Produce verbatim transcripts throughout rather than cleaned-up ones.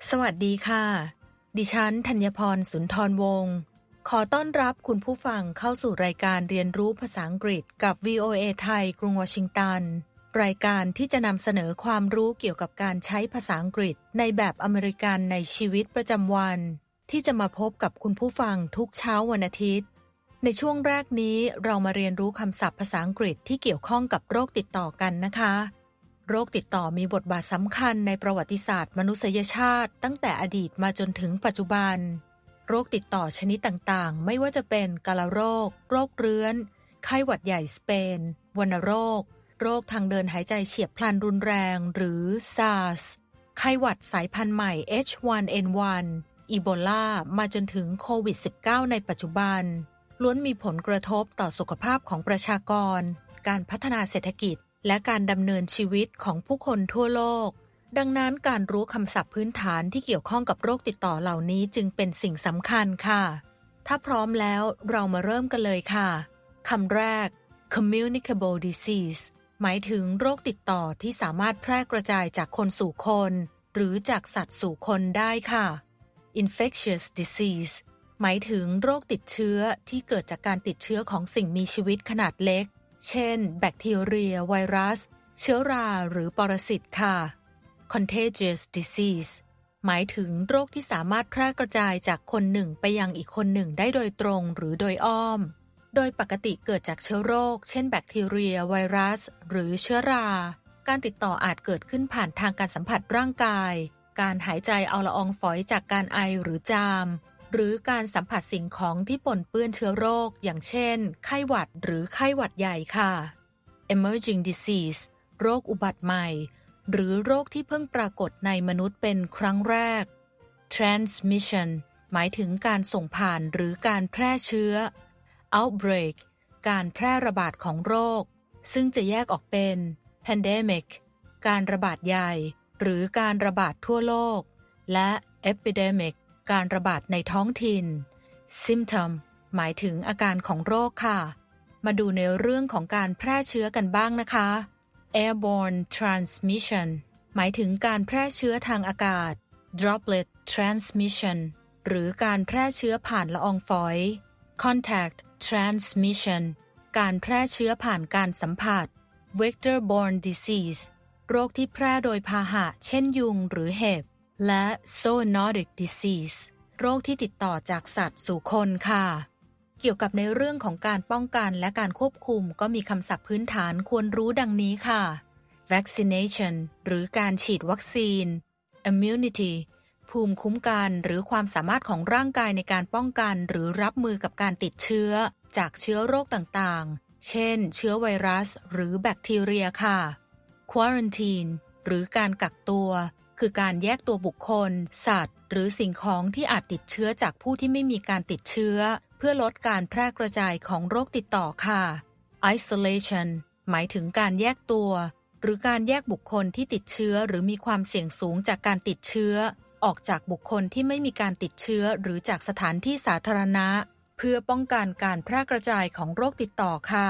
สวัสดีค่ะดิฉันธัญพรสุนทรวงศ์ขอต้อนรับคุณผู้ฟังเข้าสู่รายการเรียนรู้ภาษาอังกฤษกับ วี โอ เอ ไทยกรุงวอชิงตันรายการที่จะนำเสนอความรู้เกี่ยวกับการใช้ภาษาอังกฤษในแบบอเมริกันในชีวิตประจำวันที่จะมาพบกับคุณผู้ฟังทุกเช้าวันอาทิตย์ในช่วงแรกนี้เรามาเรียนรู้คำศัพท์ภาษาอังกฤษที่เกี่ยวข้องกับโรคติดต่อกันนะคะโรคติดต่อมีบทบาทสำคัญในประวัติศาสตร์มนุษยชาติตั้งแต่อดีตมาจนถึงปัจจุบันโรคติดต่อชนิดต่างๆไม่ว่าจะเป็นกาฬโรคโรคเรื้อนไข้หวัดใหญ่สเปนวัณโรคโรคทางเดินหายใจเฉียบพลันรุนแรงหรือ SARS ไข้หวัดสายพันธุ์ใหม่ เอช วัน เอ็น วัน อีโบลามาจนถึงโควิด สิบเก้า ในปัจจุบันล้วนมีผลกระทบต่อสุขภาพของประชากรการพัฒนาเศรษฐกิจและการดำเนินชีวิตของผู้คนทั่วโลกดังนั้นการรู้คำศัพท์พื้นฐานที่เกี่ยวข้องกับโรคติดต่อเหล่านี้จึงเป็นสิ่งสำคัญค่ะถ้าพร้อมแล้วเรามาเริ่มกันเลยค่ะคำแรก communicable disease หมายถึงโรคติดต่อที่สามารถแพร่กระจายจากคนสู่คนหรือจากสัตว์สู่คนได้ค่ะ infectious disease หมายถึงโรคติดเชื้อที่เกิดจากการติดเชื้อของสิ่งมีชีวิตขนาดเล็กเช่นแบคทีเรียไวรัสเชื้อราหรือปรสิตค่ะ contagious disease หมายถึงโรคที่สามารถแพร่กระจายจากคนหนึ่งไปยังอีกคนหนึ่งได้โดยตรงหรือโดยอ้อมโดยปกติเกิดจากเชื้อโรคเช่นแบคทีเรียไวรัสหรือเชื้อราการติดต่ออาจเกิดขึ้นผ่านทางการสัมผัสร่างกายการหายใจเอาละอองฝอยจากการไอหรือจามหรือการสัมผัสสิ่งของที่ปนเปื้อนเชื้อโรคอย่างเช่นไข้หวัดหรือไข้หวัดใหญ่ค่ะ emerging disease โรคอุบัติใหม่หรือโรคที่เพิ่งปรากฏในมนุษย์เป็นครั้งแรก transmission หมายถึงการส่งผ่านหรือการแพร่เชื้อ outbreak การแพร่ระบาดของโรคซึ่งจะแยกออกเป็น pandemic การระบาดใหญ่หรือการระบาดทั่วโลกและ epidemicการระบาดในท้องถิ่น symptom หมายถึงอาการของโรคค่ะมาดูในเรื่องของการแพร่เชื้อกันบ้างนะคะ airborne transmission หมายถึงการแพร่เชื้อทางอากาศ droplet transmission หรือการแพร่เชื้อผ่านละอองฝอย contact transmission การแพร่เชื้อผ่านการสัมผัส vector-borne disease โรคที่แพร่โดยพาหะเช่นยุงหรือเห็บและ zoonotic disease โรคที่ติดต่อจากสัตว์สู่คนค่ะเกี่ยวกับในเรื่องของการป้องกันและการควบคุมก็มีคำศัพท์พื้นฐานควรรู้ดังนี้ค่ะ vaccination หรือการฉีดวัคซีน immunity ภูมิคุ้มกันหรือความสามารถของร่างกายในการป้องกันหรือรับมือกับการติดเชื้อจากเชื้อโรคต่างๆเช่นเชื้อไวรัสหรือแบคทีเรียค่ะ quarantine หรือการกักตัวคือการแยกตัวบุคคลสัตว์หรือสิ่งของที่อาจติดเชื้อจากผู้ที่ไม่มีการติดเชื้อเพื่อลดการแพร่กระจายของโรคติดต่อค่ะ isolation หมายถึงการแยกตัวหรือการแยกบุคคลที่ติดเชื้อหรือมีความเสี่ยงสูงจากการติดเชื้อออกจากบุคคลที่ไม่มีการติดเชื้อหรือจากสถานที่สาธารณะเพื่อป้องกันการแพร่กระจายของโรคติดต่อค่ะ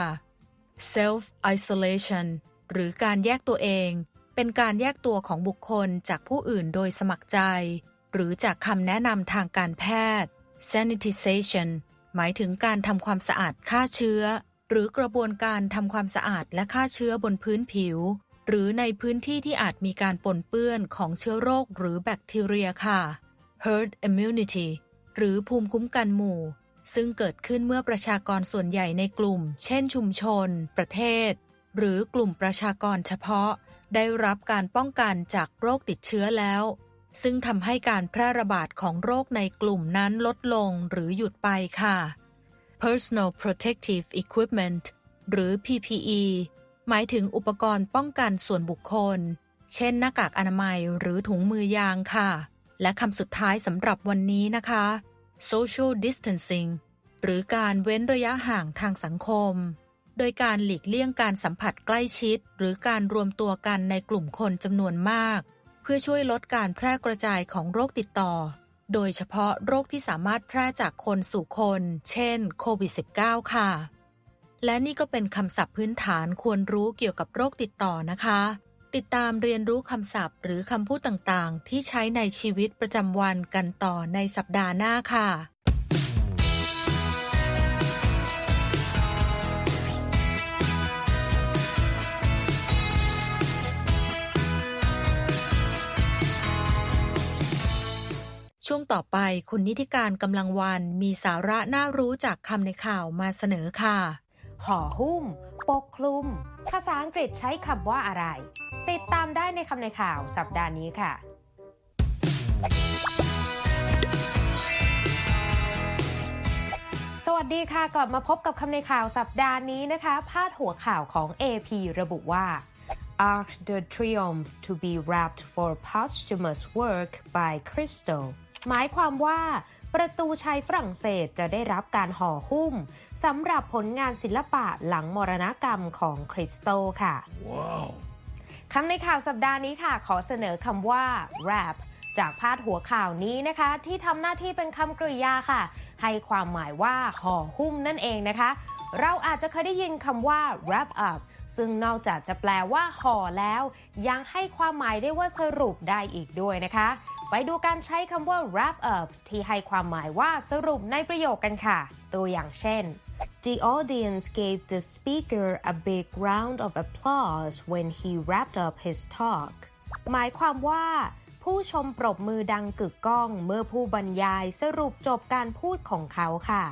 self isolation หรือการแยกตัวเองเป็นการแยกตัวของบุคคลจากผู้อื่นโดยสมัครใจหรือจากคำแนะนำทางการแพทย์ sanitization หมายถึงการทำความสะอาดฆ่าเชื้อหรือกระบวนการทำความสะอาดและฆ่าเชื้อบนพื้นผิวหรือในพื้นที่ที่อาจมีการปนเปื้อนของเชื้อโรคหรือแบคทีเรียค่ะ herd immunity หรือภูมิคุ้มกันหมู่ซึ่งเกิดขึ้นเมื่อประชากรส่วนใหญ่ในกลุ่มเช่นชุมชนประเทศหรือกลุ่มประชากรเฉพาะได้รับการป้องกันจากโรคติดเชื้อแล้วซึ่งทำให้การแพร่ระบาดของโรคในกลุ่มนั้นลดลงหรือหยุดไปค่ะ Personal Protective Equipment หรือ พี พี อี หมายถึงอุปกรณ์ป้องกันส่วนบุคคลเช่นหน้ากากอนามัยหรือถุงมือยางค่ะและคำสุดท้ายสำหรับวันนี้นะคะ Social Distancing หรือการเว้นระยะห่างทางสังคมโดยการหลีกเลี่ยงการสัมผัสใกล้ชิดหรือการรวมตัวกันในกลุ่มคนจำนวนมากเพื่อช่วยลดการแพร่กระจายของโรคติดต่อโดยเฉพาะโรคที่สามารถแพร่จากคนสู่คนเช่นโควิด สิบเก้า ค่ะ และนี่ก็เป็นคำศัพท์พื้นฐานควรรู้เกี่ยวกับโรคติดต่อนะคะติดตามเรียนรู้คำศัพท์หรือคำพูดต่างๆที่ใช้ในชีวิตประจำวันกันต่อในสัปดาห์หน้าค่ะช่วงต่อไปคุณนิติการกำลังวันมีสาระน่ารู้จากคำในข่าวมาเสนอค่ะห่อหุ้มปกคลุมภาษาอังกฤษใช้คำว่าอะไรติดตามได้ในคำในข่าวสัปดาห์นี้ค่ะสวัสดีค่ะกลับมาพบกับคำในข่าวสัปดาห์นี้นะคะพาดหัวข่าวของ เอ พี ระบุว่า Arc de Triomphe to be wrapped for posthumous work by Crystal หมายความว่าประตูชัยฝรั่งเศสจะได้รับการห่อหุ้มสำหรับผลงานศิลปะหลังมรณกรรมของคริสโตค่ะ wow. คำในข่าวสัปดาห์นี้ค่ะขอเสนอคำว่า wrap จากพาดหัวข่าวนี้นะคะที่ทำหน้าที่เป็นคำกริยาค่ะให้ความหมายว่าห่อหุ้มนั่นเองนะคะเราอาจจะเคยได้ยินคำว่า wrap up ซึ่งนอกจากจะแปลว่าห่อแล้วยังให้ความหมายได้ว่าสรุปได้อีกด้วยนะคะไปดูการใช้คำว่า wrap up ที่ให้ความหมายว่าสรุปในประโยคกันค่ะตัวอย่างเช่น The audience gave the speaker a big round of applause when he wrapped up his talk หมายความว่าผู้ชมปรบมือดังกึกก้องเมื่อผู้บรรยายสรุปจบการพูดของเขาค่ะ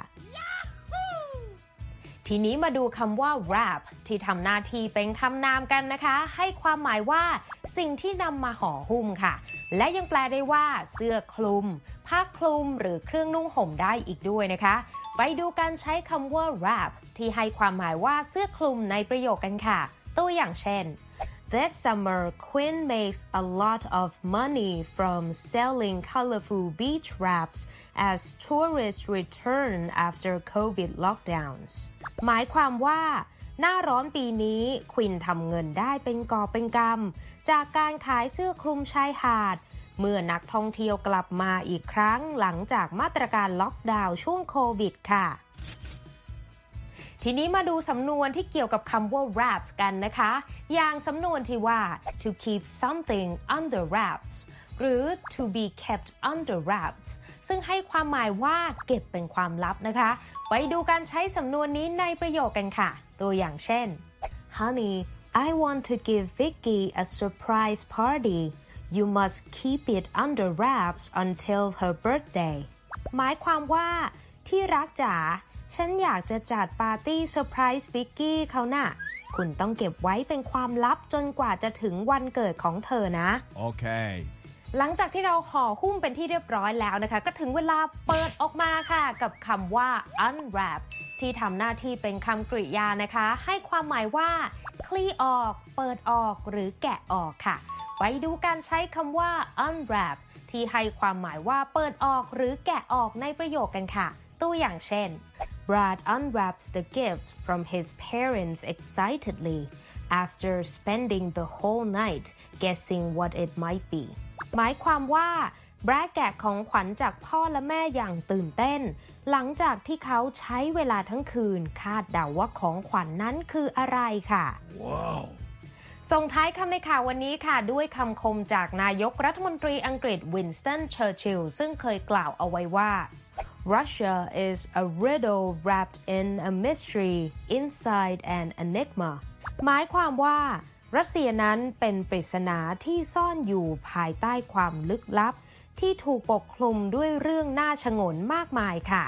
ทีนี้มาดูคำว่า wrap ที่ทำหน้าที่เป็นคำนามกันนะคะให้ความหมายว่าสิ่งที่นำมาห่อหุ้มค่ะและยังแปลได้ว่าเสื้อคลุมผ้าคลุมหรือเครื่องนุ่งห่มได้อีกด้วยนะคะไปดูการใช้คำว่า wrap ที่ให้ความหมายว่าเสื้อคลุมในประโยคกันค่ะตัวอย่างเช่น This summer, Quinn makes a lot of money from selling colorful beach wraps as tourists return after COVID lockdowns. หมายความว่าหน้าร้อนปีนี้ควินทำเงินได้เป็นกอบเป็นกำจากการขายเสื้อคลุมชายหาดเมื่อนักท่องเที่ยวกลับมาอีกครั้งหลังจากมาตรการล็อกดาวน์ช่วงโควิดค่ะทีนี้มาดูสำนวนที่เกี่ยวกับคำว่า wraps กันนะคะอย่างสำนวนที่ว่า to keep something under wraps หรือ to be kept under wraps ซึ่งให้ความหมายว่าเก็บเป็นความลับนะคะไปดูการใช้สำนวนนี้ในประโยคกันค่ะตัวอย่างเช่น Honey, I want to give Vicky a surprise party. You must keep it under wraps until her birthday. หมายความว่าที่รักจ๋าฉันอยากจะจัดปาร์ตี้เซอร์ไพรส์วิกกี้เขาน่ะคุณต้องเก็บไว้เป็นความลับจนกว่าจะถึงวันเกิดของเธอนะโอเคหลังจากที่เราห่อหุ้มเป็นที่เรียบร้อยแล้วนะคะก็ถึงเวลาเปิดออกมาค่ะกับคำว่า unwrap ที่ทำหน้าที่เป็นคำกริยานะคะให้ความหมายว่าคลี่ออกเปิดออกหรือแกะออกค่ะไปดูการใช้คำว่า unwrap ที่ให้ความหมายว่าเปิดออกหรือแกะออกในประโยคกันค่ะตัวอย่างเช่นBrad unwraps the gift from his parents excitedly after spending the whole night guessing what it might be หมายความว่าแบรดแกะของขวัญจากพ่อและแม่อย่างตื่นเต้นหลังจากที่เขาใช้เวลาทั้งคืนคาดเดาว่าของขวัญ น, นั้นคืออะไรค่ะ wow. ส่งท้ายคำในข่าววันนี้ค่ะด้วยคำคมจากนายกรัฐมนตรีอังกฤษวินสตัน เชอร์ชิลล์ซึ่งเคยกล่าวเอาไว้ว่าRussia is a riddle wrapped in a mystery inside an enigma หมายความว่ารัสเซียนั้นเป็นปริศนาที่ซ่อนอยู่ภายใต้ความลึกลับที่ถูกปกคลุมด้วยเรื่องน่าชงนมากมายค่ะ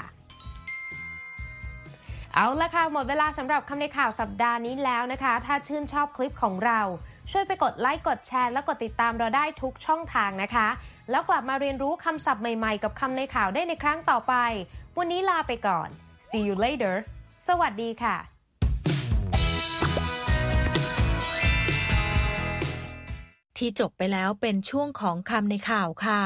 เอาละค่ะหมดเวลาสำหรับคำในข่าวสัปดาห์นี้แล้วนะคะถ้าชื่นชอบคลิปของเราช่วยไปกดไลค์กดแชร์และกดติดตามเราได้ทุกช่องทางนะคะแล้วกลับมาเรียนรู้คำศัพท์ใหม่ๆกับคำในข่าวได้ในครั้งต่อไปวันนี้ลาไปก่อน See you later สวัสดีค่ะที่จบไปแล้วเป็นช่วงของคำในข่าวค่ะ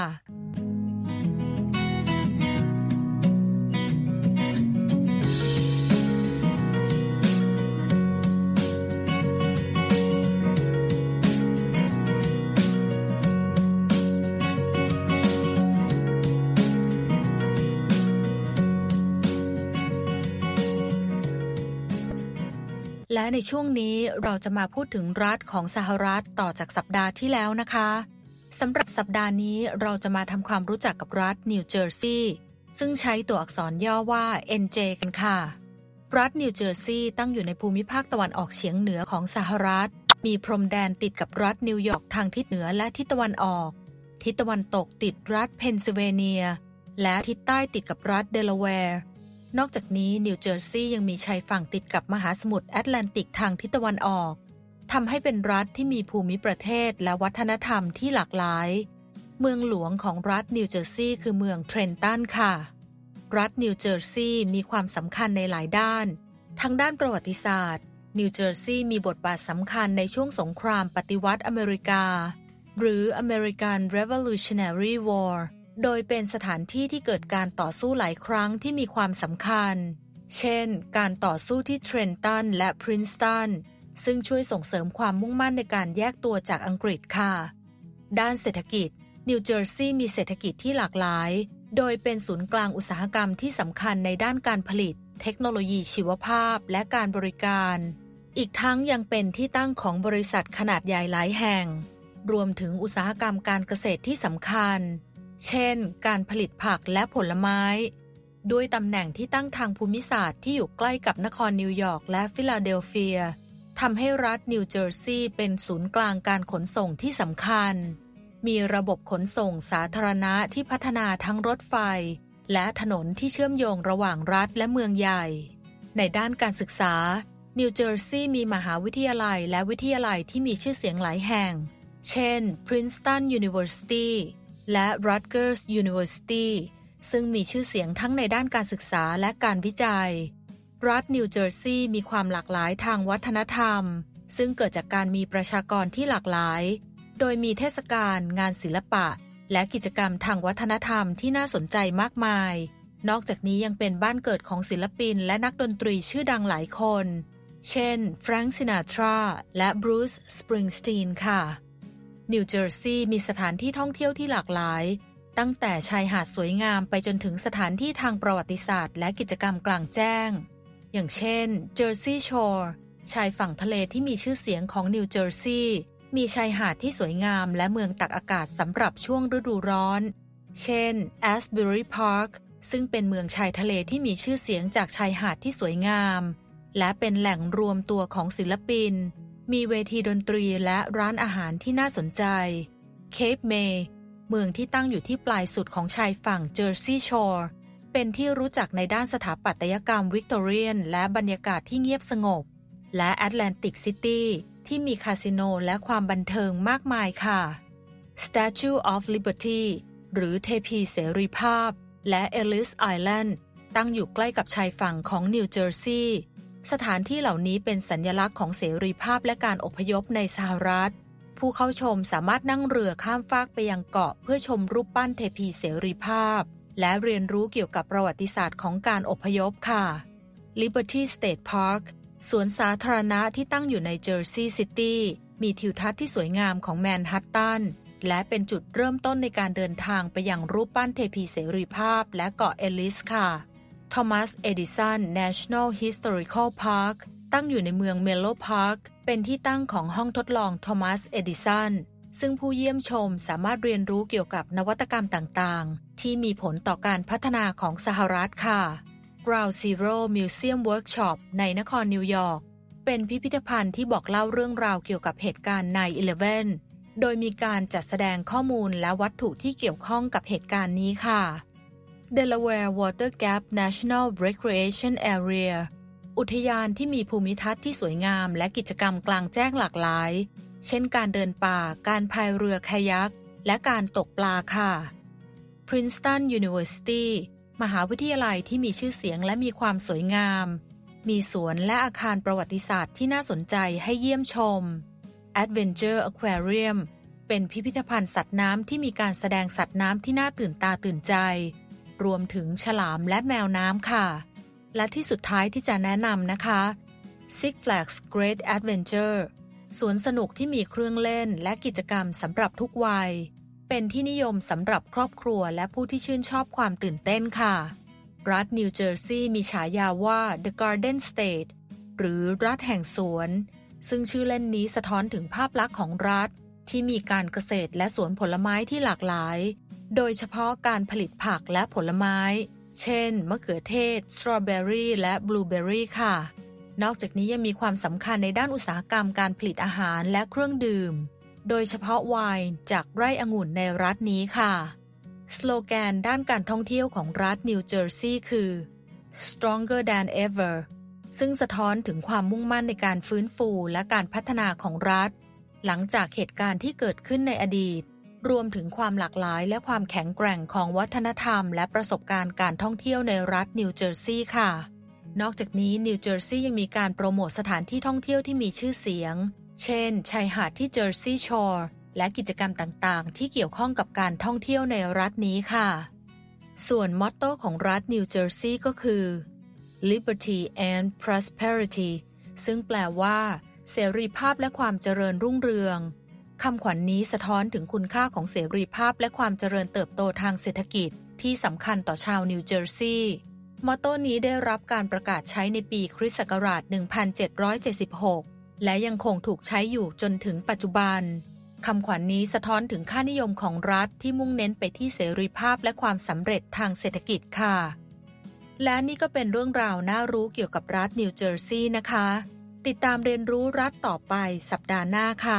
และในช่วงนี้เราจะมาพูดถึงรัฐของสหรัฐต่อจากสัปดาห์ที่แล้วนะคะสำหรับสัปดาห์นี้เราจะมาทำความรู้จักกับรัฐนิวเจอร์ซีย์ซึ่งใช้ตัวอักษรย่อว่า เอ็น เจ กันค่ะรัฐนิวเจอร์ซีย์ตั้งอยู่ในภูมิภาคตะวันออกเฉียงเหนือของสหรัฐมีพรมแดนติดกับรัฐนิวยอร์กทางทิศเหนือและทิศตะวันออกทิศตะวันตกติดรัฐเพนซิลเวเนียและทิศใต้ติดกับรัฐเดลาแวร์นอกจากนี้นิวเจอร์ซีย์ยังมีชายฝั่งติดกับมหาสมุทรแอตแลนติกทางทิศตะวันออกทำให้เป็นรัฐที่มีภูมิประเทศและวัฒนธรรมที่หลากหลายเมืองหลวงของรัฐนิวเจอร์ซีย์คือเมืองเทรนตันค่ะรัฐนิวเจอร์ซีย์มีความสำคัญในหลายด้านทั้งด้านประวัติศาสตร์นิวเจอร์ซีย์มีบทบาทสำคัญในช่วงสงครามปฏิวัติอเมริกาหรือ American Revolutionary War โดยเป็นสถานที่ที่เกิดการต่อสู้หลายครั้งที่มีความสำคัญเช่นการต่อสู้ที่เทรนตันและพรินสตันซึ่งช่วยส่งเสริมความมุ่งมั่นในการแยกตัวจากอังกฤษค่ะด้านเศรษฐกิจนิวเจอร์ซีย์มีเศรษฐกิจที่หลากหลายโดยเป็นศูนย์กลางอุตสาหกรรมที่สำคัญในด้านการผลิตเทคโนโลยีชีวภาพและการบริการอีกทั้งยังเป็นที่ตั้งของบริษัทขนาดใหญ่หลายแห่งรวมถึงอุตสาหกรรมการเกษตรที่สำคัญเช่นการผลิตผักและผลไม้ด้วยตำแหน่งที่ตั้งทางภูมิศาสตร์ที่อยู่ใกล้กับนครนิวยอร์กและฟิลาเดลเฟียทำให้รัฐนิวเจอร์ซีย์เป็นศูนย์กลางการขนส่งที่สำคัญมีระบบขนส่งสาธารณะที่พัฒนาทั้งรถไฟและถนนที่เชื่อมโยงระหว่างรัฐและเมืองใหญ่ในด้านการศึกษานิวเจอร์ซีย์มีมหาวิทยาลัยและวิทยาลัยที่มีชื่อเสียงหลายแห่งเช่น Princeton University และ Rutgers University ซึ่งมีชื่อเสียงทั้งในด้านการศึกษาและการวิจัยรัฐนิวเจอร์ซีย์มีความหลากหลายทางวัฒนธรรมซึ่งเกิดจากการมีประชากรที่หลากหลายโดยมีเทศกาลงานศิลปะและกิจกรรมทางวัฒนธรรมที่น่าสนใจมากมายนอกจากนี้ยังเป็นบ้านเกิดของศิลปินและนักดนตรีชื่อดังหลายคนเช่นแฟรงค์ซินาทราและบรูซสปริงสตีนค่ะนิวเจอร์ซีย์มีสถานที่ท่องเที่ยวที่หลากหลายตั้งแต่ชายหาดสวยงามไปจนถึงสถานที่ทางประวัติศาสตร์และกิจกรรมกลางแจ้งอย่างเช่นเจอร์ซีย์ชอร์ชายฝั่งทะเลที่มีชื่อเสียงของนิวเจอร์ซีย์มีชายหาดที่สวยงามและเมืองตักอากาศสำหรับช่วงฤดูร้อนเช่นแอสบิรีพาร์คซึ่งเป็นเมืองชายทะเลที่มีชื่อเสียงจากชายหาดที่สวยงามและเป็นแหล่งรวมตัวของศิลปินมีเวทีดนตรีและร้านอาหารที่น่าสนใจเคปเมย์เมืองที่ตั้งอยู่ที่ปลายสุดของชายฝั่งเจอร์ซีย์ชอร์เป็นที่รู้จักในด้านสถาปัตยกรรมวิกตอเรียนและบรรยากาศที่เงียบสงบและแอตแลนติกซิตี้ที่มีคาสิโนและความบันเทิงมากมายค่ะ Statue of Liberty หรือเทพีเสรีภาพและ Ellis Island ตั้งอยู่ใกล้กับชายฝั่งของนิวเจอร์ซีย์สถานที่เหล่านี้เป็นสัญลักษณ์ของเสรีภาพและการอพยพในสหรัฐผู้เข้าชมสามารถนั่งเรือข้ามฟากไปยังเกาะเพื่อชมรูปปั้นเทพีเสรีภาพและเรียนรู้เกี่ยวกับประวัติศาสตร์ของการอพยพค่ะ Liberty State Parkสวนสาธารณะที่ตั้งอยู่ในเจอร์ซีย์ซิตี้มีทิวทัศน์ที่สวยงามของแมนฮัตตันและเป็นจุดเริ่มต้นในการเดินทางไปยังรูปปั้นเทพีเสรีภาพและเกาะเอลลิสค่ะ Thomas Edison National Historical Park ตั้งอยู่ในเมืองเมโลพาร์คเป็นที่ตั้งของห้องทดลอง Thomas Edison ซึ่งผู้เยี่ยมชมสามารถเรียนรู้เกี่ยวกับนวัตกรรมต่างๆที่มีผลต่อการพัฒนาของสหรัฐค่ะGround Zero Museum Workshop ในนครนิวยอร์กเป็นพิพิธภัณฑ์ที่บอกเล่าเรื่องราวเกี่ยวกับเหตุการณ์ ไนน์ อีเลฟเว่น โดยมีการจัดแสดงข้อมูลและวัตถุที่เกี่ยวข้องกับเหตุการณ์นี้ค่ะ Delaware Water Gap National Recreation Area อุทยานที่มีภูมิทัศน์ที่สวยงามและกิจกรรมกลางแจ้งหลากหลายเช่นการเดินป่าการพายเรือคายัคและการตกปลาค่ะ Princeton Universityมหาวิทยาลัยที่มีชื่อเสียงและมีความสวยงามมีสวนและอาคารประวัติศาสตร์ที่น่าสนใจให้เยี่ยมชม Adventure Aquarium เป็นพิพิธภัณฑ์สัตว์น้ำที่มีการแสดงสัตว์น้ำที่น่าตื่นตาตื่นใจรวมถึงฉลามและแมวน้ำค่ะและที่สุดท้ายที่จะแนะนำนะคะ Six Flags Great Adventure สวนสนุกที่มีเครื่องเล่นและกิจกรรมสำหรับทุกวัยเป็นที่นิยมสำหรับครอบครัวและผู้ที่ชื่นชอบความตื่นเต้นค่ะรัฐนิวเจอร์ซีย์มีฉายาว่า The Garden State หรือรัฐแห่งสวนซึ่งชื่อเล่นนี้สะท้อนถึงภาพลักษณ์ของรัฐที่มีการเกษตรและสวนผลไม้ที่หลากหลายโดยเฉพาะการผลิตผักและผลไม้เช่นมะเขือเทศสตรอเบอรี่และบลูเบอรี่ค่ะนอกจากนี้ยังมีความสำคัญในด้านอุตสาหกรรมการผลิตอาหารและเครื่องดื่มโดยเฉพาะไวน์จากไร่องุ่นในรัฐนี้ค่ะสโลแกนด้านการท่องเที่ยวของรัฐนิวเจอร์ซีย์คือ Stronger than ever ซึ่งสะท้อนถึงความมุ่งมั่นในการฟื้นฟูและการพัฒนาของรัฐหลังจากเหตุการณ์ที่เกิดขึ้นในอดีตรวมถึงความหลากหลายและความแข็งแกร่งของวัฒนธรรมและประสบการณ์การท่องเที่ยวในรัฐนิวเจอร์ซีย์ค่ะนอกจากนี้นิวเจอร์ซีย์ยังมีการโปรโมทสถานที่ท่องเที่ยวที่มีชื่อเสียงเช่นชายหาดที่เจอร์ซีย์ชอร์และกิจกรรมต่างๆที่เกี่ยวข้องกับการท่องเที่ยวในรัฐนี้ค่ะส่วนมอตโต้ของรัฐนิวเจอร์ซีย์ก็คือ Liberty and Prosperity ซึ่งแปลว่าเสรีภาพและความเจริญรุ่งเรืองคำขวัญ น, นี้สะท้อนถึงคุณค่าของเสรีภาพและความเจริญเติบโตทางเศรษฐกิจที่สำคัญต่อชาวนิวเจอร์ซีย์มอตโต้นี้ได้รับการประกาศใช้ในปีคริสต์ศักราช หนึ่งพันเจ็ดร้อยเจ็ดสิบหก และยังคงถูกใช้อยู่จนถึงปัจจุบันคำขวัญ น, นี้สะท้อนถึงค่านิยมของรัฐที่มุ่งเน้นไปที่เสรีภาพและความสำเร็จทางเศรษฐกิจค่ะและนี่ก็เป็นเรื่องราวน่ารู้เกี่ยวกับรัฐนิวเจอร์ซีย์นะคะติดตามเรียนรู้รัฐต่อไปสัปดาห์หน้าค่ะ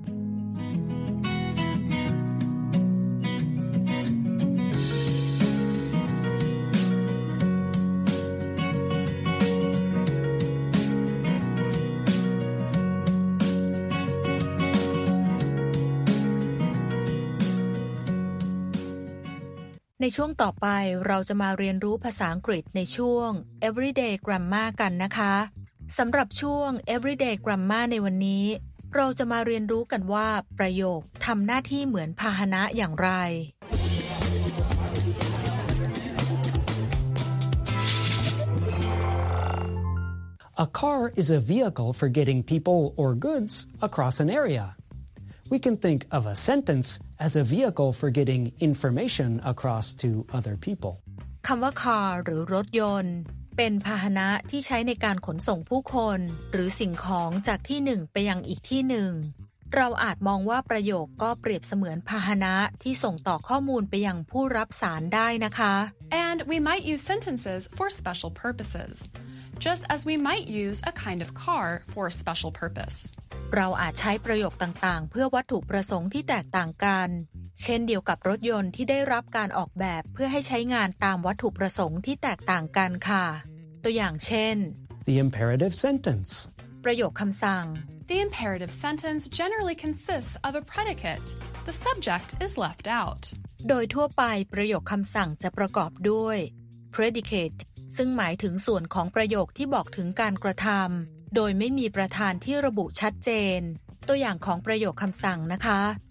ในช่วงต่อไปเราจะมาเรียนรู้ภาษาอังกฤษในช่วง Everyday Grammar กันนะคะสำหรับช่วง Everyday Grammar ในวันนี้เราจะมาเรียนรู้กันว่าประโยคทำหน้าที่เหมือนพาหนะอย่างไร A car is a vehicle for getting people or goods across an area.We can think of a sentence as a vehicle for getting information across to other people. คำว่า car หรือรถยนต์เป็นพาหนะที่ใช้ในการขนส่งผู้คนหรือสิ่งของจากที่หนึ่งไปยังอีกที่หนึ่งเราอาจมองว่าประโยคก็เปรียบเสมือนพาหนะที่ส่งต่อข้อมูลไปยังผู้รับสารได้นะคะ And we might use sentences for special purposes.Just as we might use a kind of car for a special purpose. เราอาจใช้ประโยคต่างๆเพื่อวัตถุประสงค์ที่แตกต่างกันเช่นเดียวกับรถยนต์ที่ได้รับการออกแบบเพื่อให้ใช้งานตามวัตถุประสงค์ที่แตกต่างกันค่ะตัวอย่างเช่น The imperative sentence ประโยคคำสั่ง The imperative sentence generally consists of a predicate. The subject is left out. โดยทั่วไปประโยคคำสั่งจะประกอบด้วย predicateซึ่งหมายถึงส่วนของประโยคที่บอกถึงการกระทำโดยไม่มีประธานที่ระบุชัดเจนตัวอย่างของประโยคคำสั่งนะคะ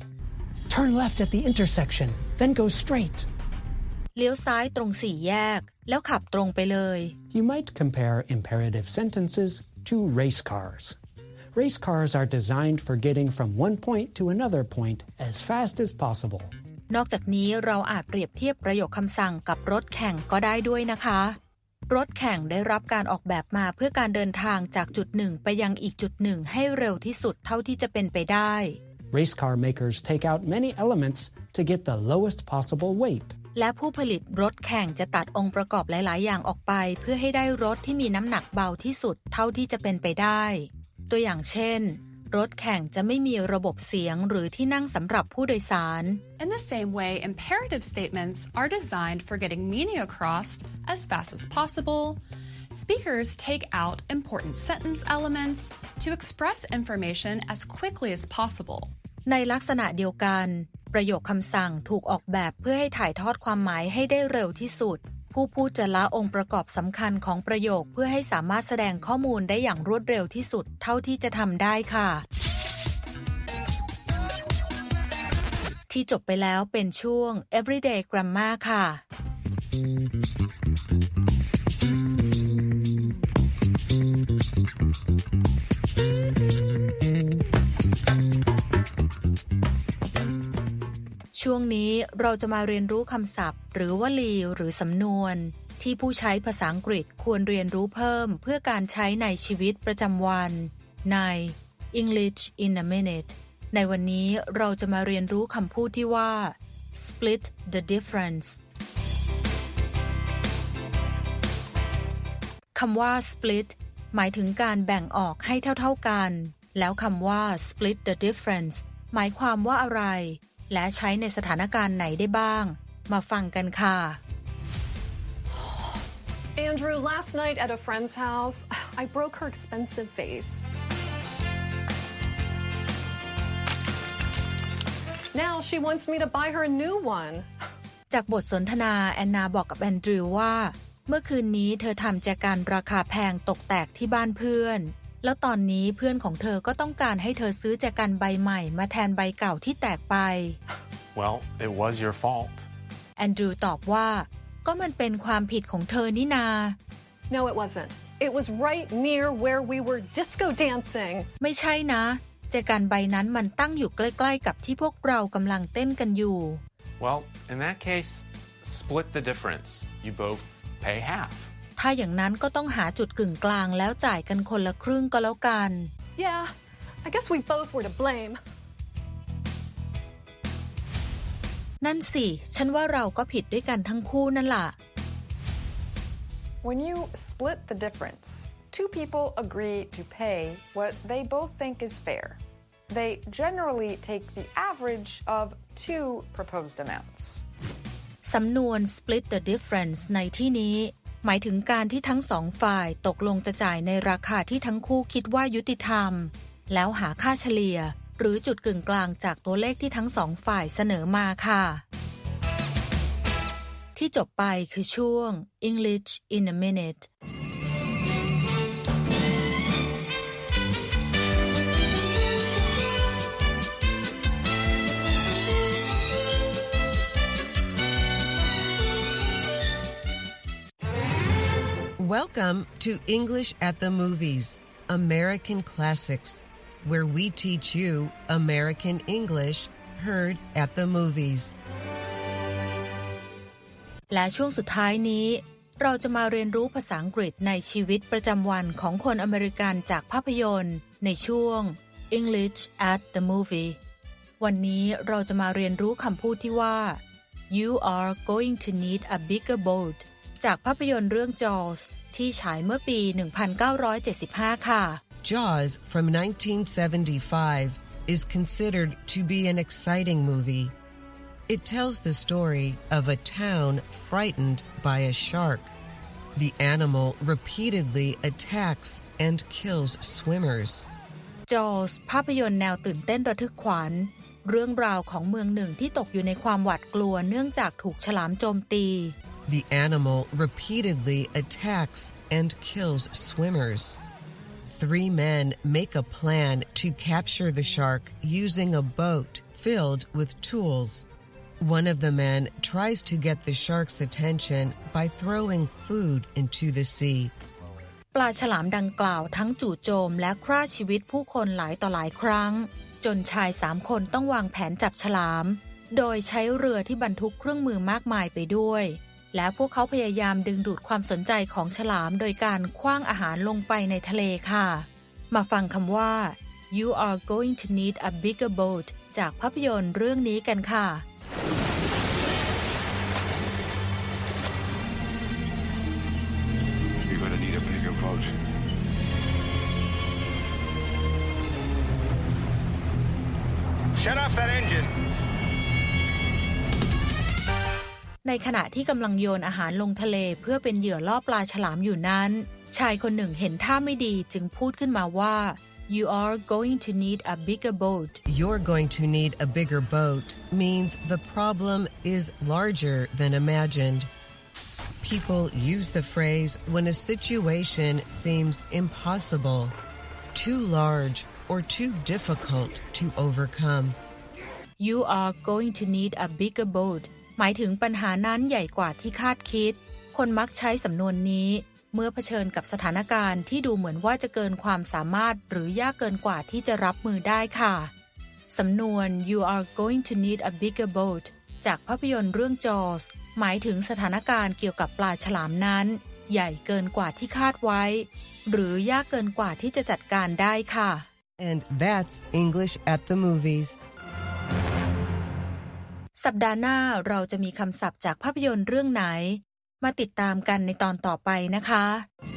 Turn left at the intersection, then go straight. เลี้ยวซ้ายตรงสี่แยกแล้วขับตรงไปเลย You might compare imperative sentences to race cars. Race cars are designed for getting from one point to another point as fast as possible. นอกจากนี้เราอาจเปรียบเทียบประโยคคำสั่งกับรถแข่งก็ได้ด้วยนะคะรถแข่งได้รับการออกแบบมาเพื่อการเดินทางจากจุดหนึ่งไปยังอีกจุดหนึ่งให้เร็วที่สุดเท่าที่จะเป็นไปได้ Race car makers take out many elements to get the lowest possible weight. และผู้ผลิตรถแข่งจะตัดองค์ประกอบหลายๆอย่างออกไปเพื่อให้ได้รถที่มีน้ำหนักเบาที่สุดเท่าที่จะเป็นไปได้ตัวอย่างเช่นรถแข่งจะไม่มีระบบเสียงหรือที่นั่งสำหรับผู้โดยสาร In the same way, imperative statements are designed for getting meaning across as fast as possible. Speakers take out important sentence elements to express information as quickly as possible. ในลักษณะเดียวกันประโยคคำสั่งถูกออกแบบเพื่อให้ถ่ายทอดความหมายให้ได้เร็วที่สุดผู้พูดจะละองค์ประกอบสำคัญของประโยคเพื่อให้สามารถแสดงข้อมูลได้อย่างรวดเร็วที่สุดเท่าที่จะทำได้ค่ะที่จบไปแล้วเป็นช่วง Everyday Grammar ค่ะช่วงนี้เราจะมาเรียนรู้คำศัพท์หรือวลีหรือสำนวนที่ผู้ใช้ภาษาอังกฤษควรเรียนรู้เพิ่มเพื่อการใช้ในชีวิตประจำวันใน English in a minute ในวันนี้เราจะมาเรียนรู้คำพูดที่ว่า split the difference คำว่า split หมายถึงการแบ่งออกให้เท่าๆกันแล้วคำว่า split the difference หมายความว่าอะไรและใช้ในสถานการณ์ไหนได้บ้างมาฟังกันค่ะ Andrew, last night at a friend's house, I broke her expensive vase. Now she wants me to buy her a new one. จากบทสนทนาแอนนาบอกกับแอนดรูว์ว่าเมื่อคืนนี้เธอทำแจกันราคาแพงตกแตกที่บ้านเพื่อนแล้วตอนนี้เพื่อนของเธอก็ต้องการให้เธอซื้อแจกันใบใหม่มาแทนใบเก่าที่แตกไป Well, it was your fault. แอนดรูว์ตอบว่าก็มันเป็นความผิดของเธอนี่นา No, it wasn't. It was right near where we were disco dancing. ไม่ใช่นะแจกันใบนั้นมันตั้งอยู่ใกล้ๆกับที่พวกเรากำลังเต้นกันอยู่ Well, in that case, split the difference. You both pay half. ถ้าอย่างนั้นก็ต้องหาจุดกึ่งกลางแล้วจ่ายกันคนละครึ่งก็แล้วกัน Yeah, I guess we both were to blame. นั่นสิฉันว่าเราก็ผิดด้วยกันทั้งคู่นั่นล่ะ When you split the difference, two people agree to pay what they both think is fair. They generally take the average of two proposed amounts. สำนวน split the difference ในที่นี้หมายถึงการที่ทั้งสองฝ่ายตกลงจะจ่ายในราคาที่ทั้งคู่คิดว่ายุติธรรมแล้วหาค่าเฉลี่ยหรือจุดกึ่งกลางจากตัวเลขที่ทั้งสองฝ่ายเสนอมาค่ะที่จบไปคือช่วง English in a minute Welcome to English at the Movies, American Classics, where we teach you American English heard at the movies. และช่วงสุดท้ายนี้เราจะมาเรียนรู้ภาษาอังกฤษในชีวิตประจำวันของคนอเมริกันจากภาพยนตร์ในช่วง English at the Movie วันนี้เราจะมาเรียนรู้คำพูดที่ว่า You are going to need a bigger boat จากภาพยนตร์เรื่อง Jaws ที่ฉายเมื่อปี หนึ่งพันเก้าร้อยเจ็ดสิบห้า ค่ะ Jaws from nineteen seventy-five is considered to be an exciting movie. It tells the story of a town frightened by a shark. The animal repeatedly attacks and kills swimmers. Jaws ภาพยนตร์แนวตื่นเต้นระทึกขวัญเรื่องราวของเมืองหนึ่งที่ตกอยู่ในความหวาดกลัวเนื่องจากถูกฉลามโจมตี The animal repeatedly attacks and kills swimmers. Three men make a plan to capture the shark using a boat filled with tools. One of the men tries to get the shark's attention by throwing food into the sea. ปลาฉลามดังกล่าวทั้งจู่โจมและฆ่าชีวิตผู้คนหลายต่อหลายครั้งจนชายสามคนต้องวางแผนจับฉลามโดยใช้เรือที่บรรทุกเครื่องมือมากมายไปด้วยและพวกเขาพยายามดึงดูดความสนใจของฉลามโดยการขว้างอาหารลงไปในทะเลค่ะมาฟังคำว่า You are going to need a bigger boat จากภาพยนตร์เรื่องนี้กันค่ะ You're gonna need a bigger boat. Shut off that engine. ในขณะที่กำลังโยนอาหารลงทะเลเพื่อเป็นเหยื่อล่อปลาฉลามอยู่นั้นชายคนหนึ่งเห็นท่าไม่ดีจึงพูดขึ้นมาว่า You are going to need a bigger boat. You're going to need a bigger boat means the problem is larger than imagined. People use the phrase when a situation seems impossible, too large, or too difficult to overcome. You are going to need a bigger boatหมายถึงปัญหานั้นใหญ่กว่าที่คาดคิดคนมักใช้สำนวนนี้เมื่อเผชิญกับสถานการณ์ที่ดูเหมือนว่าจะเกินความสามารถหรือยากเกินกว่าที่จะรับมือได้ค่ะสำนวน You are going to need a bigger boat จากภาพยนตร์เรื่องจอร์จหมายถึงสถานการณ์เกี่ยวกับปลาฉลามนั้นใหญ่เกินกว่าที่คาดไว้หรือยากเกินกว่าที่จะจัดการได้ค่ะ And that's English at the movies. สัปดาห์หน้าเราจะมีคำศัพท์จากภาพยนตร์เรื่องไหนมาติดตามกันในตอนต่อไปนะคะ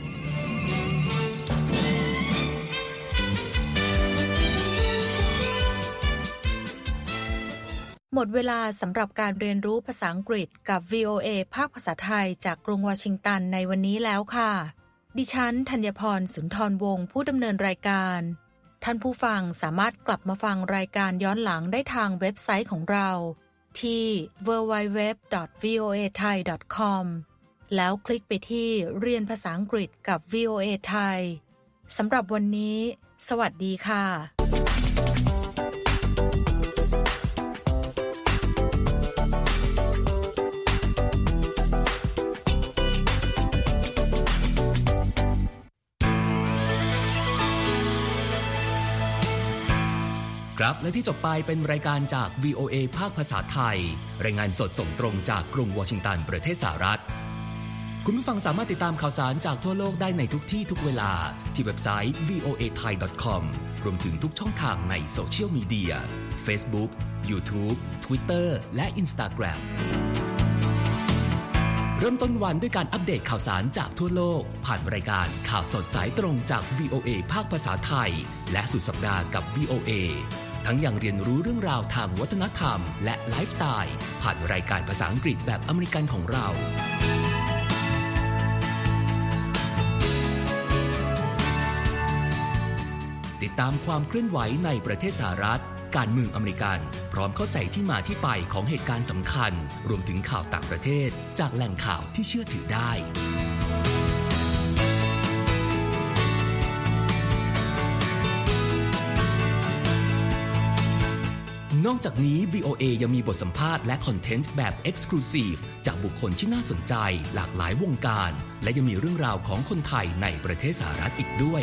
หมดเวลาสำหรับการเรียนรู้ภาษาอังกฤษกับ วี โอ เอ ภาคภาษาไทยจากกรุงวอชิงตันในวันนี้แล้วค่ะดิฉันธัญพรสุนทรวงศ์ผู้ดำเนินรายการท่านผู้ฟังสามารถกลับมาฟังรายการย้อนหลังได้ทางเว็บไซต์ของเราที่ ดับเบิลยู ดับเบิลยู ดับเบิลยู ดอท วี โอ เอ ไทย ดอท คอม แล้วคลิกไปที่เรียนภาษาอังกฤษกับ วี โอ เอ ไทยสำหรับวันนี้สวัสดีค่ะครับและที่จบไปเป็นรายการจาก วี โอ เอ ภาคภาษาไทยรายงานสดส่งตรงจากกรุงวอชิงตันประเทศสหรัฐคุณผู้ฟังสามารถติดตามข่าวสารจากทั่วโลกได้ในทุกที่ทุกเวลาที่เว็บไซต์ วี โอ เอ ไทย ดอท คอม รวมถึงทุกช่องทางในโซเชียลมีเดีย Facebook YouTube Twitter และ Instagram เริ่มต้นวันด้วยการอัปเดตข่าวสารจากทั่วโลกผ่านรายการข่าวสดสายตรงจาก วี โอ เอ ภาคภาษาไทยและสุดสัปดาห์กับ วี โอ เอ ทั้งยังเรียนรู้เรื่องราวทางวัฒนธรรมและไลฟ์สไตล์ผ่านรายการภาษาอังกฤษแบบอเมริกันของเราติดตามความเคลื่อนไหวในประเทศสหรัฐการเมืองอเมริกันพร้อมเข้าใจที่มาที่ไปของเหตุการณ์สำคัญรวมถึงข่าวต่างประเทศจากแหล่งข่าวที่เชื่อถือได้นอกจากนี้ วี โอ เอ ยังมีบทสัมภาษณ์และคอนเทนต์แบบ Exclusive จากบุคคลที่น่าสนใจหลากหลายวงการและยังมีเรื่องราวของคนไทยในประเทศสหรัฐอีกด้วย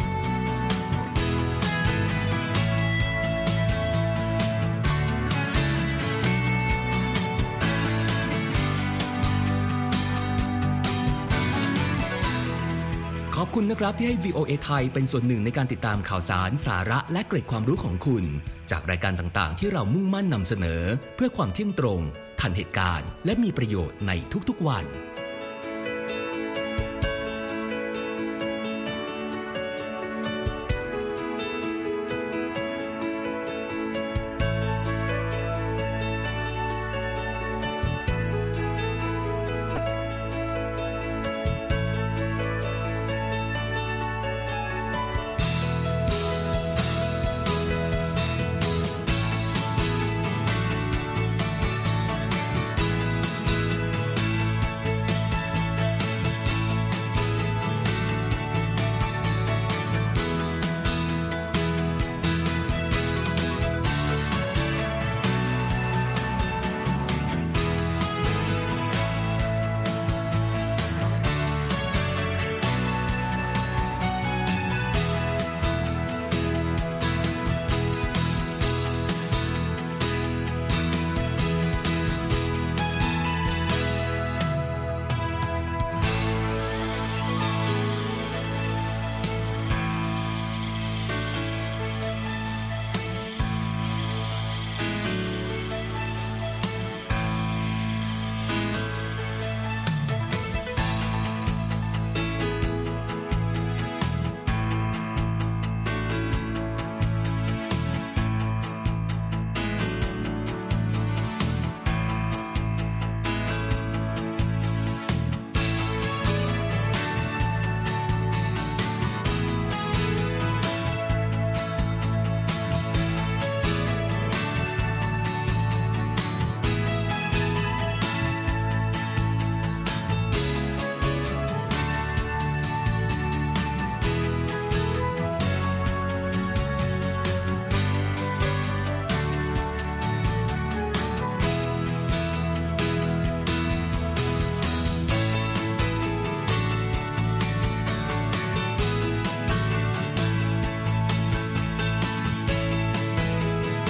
ขอบคุณนะครับที่ให้ วี โอ เอ ไทยเป็นส่วนหนึ่งในการติดตามข่าวสารสาระและเกร็ดความรู้ของคุณจากรายการต่างๆที่เรามุ่งมั่นนำเสนอเพื่อความเที่ยงตรงทันเหตุการณ์และมีประโยชน์ในทุกๆวัน